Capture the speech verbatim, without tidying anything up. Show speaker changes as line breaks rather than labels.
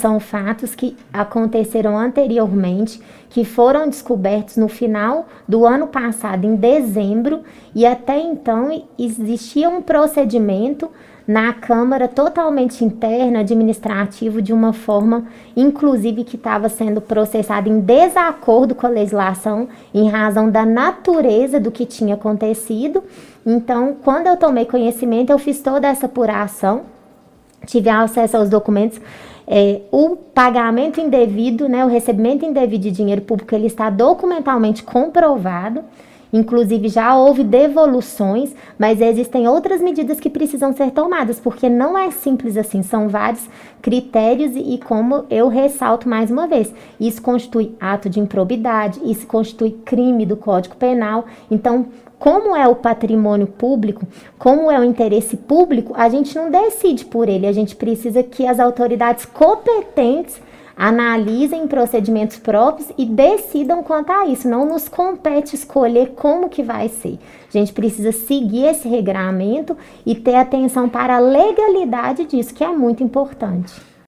são fatos que aconteceram anteriormente, que foram descobertos no final do ano passado, em dezembro, e até então existia um procedimento na Câmara totalmente interno, administrativo, de uma forma, inclusive, que estava sendo processado em desacordo com a legislação, em razão da natureza do que tinha acontecido. Então, quando eu tomei conhecimento, eu fiz toda essa apuração, tive acesso aos documentos. É, o pagamento indevido, né, o recebimento indevido de dinheiro público, ele está documentalmente comprovado. Inclusive, já houve devoluções, mas existem outras medidas que precisam ser tomadas, porque não é simples assim, são vários critérios e, como eu ressalto mais uma vez, isso constitui ato de improbidade, isso constitui crime do Código Penal. Então, como é o patrimônio público, como é o interesse público, a gente não decide por ele, a gente precisa que as autoridades competentes analisem procedimentos próprios e decidam quanto a isso. Não nos compete escolher como que vai ser. A gente precisa seguir esse regramento e ter atenção para a legalidade disso, que é muito importante.